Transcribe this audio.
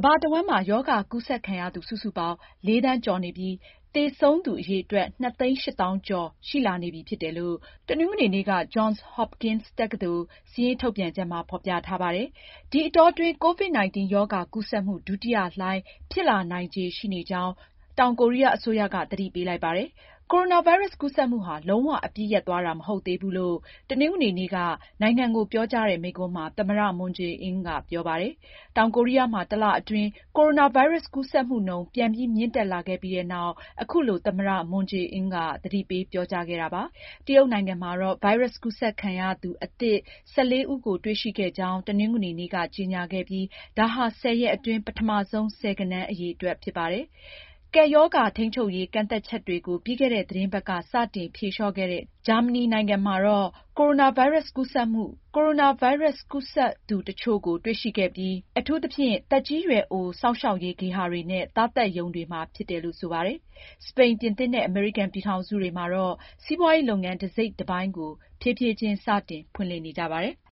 ဘာတဝန်းမှာ ရောဂါကူးစက်ခံရသူ စုစုပေါင်း ၄ သန်းကျော်နေပြီး သေဆုံးသူအရေအတွက် ၂ သိန်း ၈ သောင်းကျော်ရှိလာနေပြီဖြစ်တယ်လို့ တနင်္ဂနွေနေ့က Johns Hopkins တက္ကသိုလ် စာရင်းထုတ်ပြန်ချက်မှာ ဖေါ်ပြထားပါတယ်။ ဒီအတောအတွင်း COVID-19 ရောဂါကူးစက်မှု ဒုတိယလှိုင်းဖြစ်လာနိုင်ခြေရှိနေကြောင်း တောင်ကိုရီးယားအစိုးရက သတိပေးလိုက်ပါတယ်။ ကိုရိုနာဗိုင်းရပ်စ်ကူးစက်မှုဟာ လုံးဝအပြီးရပ်သွားတာမဟုတ်သေးဘူးလို့ တနင်္ဂနွေနေ့က နိုင်ငံကိုပြောကြားတဲ့မိန့်ခွန်းမှာ သမ္မတ Moon Jae-in ကပြောပါတယ်။ တောင်ကိုရီးယားမှာ တလအတွင်း ကိုရိုနာဗိုင်းရပ်စ်ကူးစက်မှုနှုန်း ပြန်ပြီးမြင့်တက်လာခဲ့ပြီးနောက် အခုလို သမ္မတ Moon Jae-in က သတိပေးပြောကြားခဲ့တာပါ။ တရုတ်နိုင်ငံမှာတော့ ဗိုင်းရပ်စ်ကူးစက်ခံရသူအသစ် ၁၄ ဦးကို တွေ့ရှိခဲ့ကြောင်း တနင်္ဂနွေနေ့က ကြေညာခဲ့ပြီး ဒါဟာ ၁၀ ရက်အတွင်း ပထမဆုံး ဆယ်ဂဏန်းအရေအတွက်ဖြစ်ပါတယ်။ ကပ်ရောဂါထိန်းချုပ်ရေး ကန့်သတ်ချက်တွေကို ပြီးခဲ့တဲ့ သီတင်းပတ်က စတင်ဖြေလျှော့ခဲ့တဲ့ ဂျာမနီနိုင်ငံမှာတော့ ကိုရိုနာဗိုင်းရပ်စ်ကူးစက်သူတချို့ကို တွေ့ရှိခဲ့ပြီး အထူးသဖြင့် သက်ကြီးရွယ်အို စောင့်ရှောက်ရေးဂေဟာတွေနဲ့ သားသတ်ရုံတွေမှာ ဖြစ်တယ်လို့ ဆိုပါတယ်။ စပိန်၊ ပြင်သစ်နဲ့ အမေရိကန်ပြည်ထောင်စုတွေမှာတော့ စီးပွားရေးလုပ်ငန်း တစိတ်တပိုင်းကို ဖြည်းဖြည်းချင်း စတင်ဖွင့်လှစ်နေကြပါတယ်။